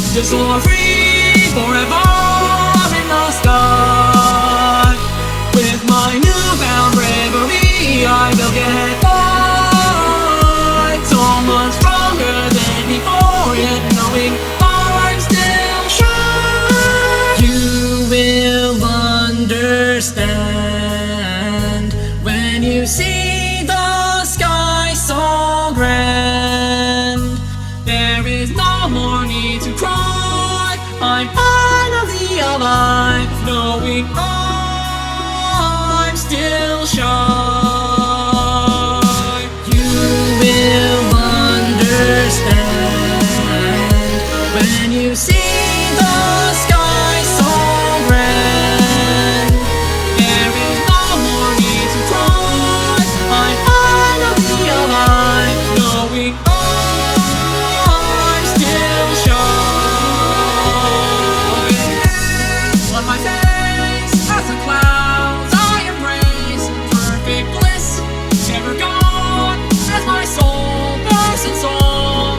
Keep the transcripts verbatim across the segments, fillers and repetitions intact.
Just soar free forever in the sky. With my newfound bravery, I will get by. So much stronger than before, yet knowing I'm still sure you will understand when you see the sky so grand. There is no more need to cry. I'm finally alive, knowing I'm still shy. You will understand when you see the sky so grand. There is no more need to cry. I'm finally alive, knowing I'm still shy. On my face, as the clouds I embrace perfect bliss, never gone, as my soul bursts in song.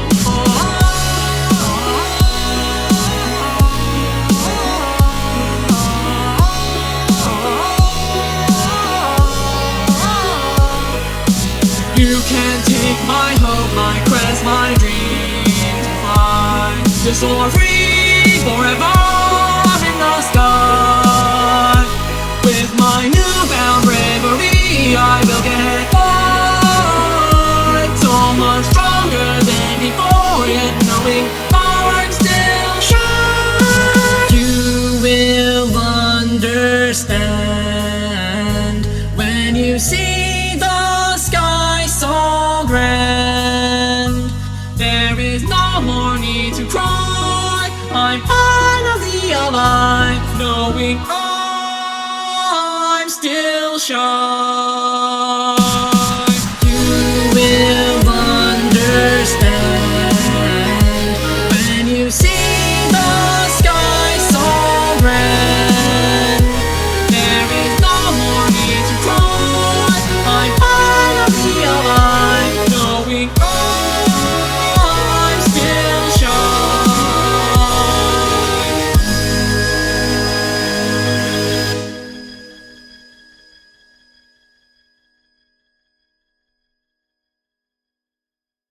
You can't take my hope, my quest, my dream to fly. Just soar free forever in the sky. With my newfound bravery, I will get by. So much stronger than before, yet knowing I'm still sure you will understand when you see the sky so grand. There is no more need to cry. I'm finally alive, knowing I'm still shy.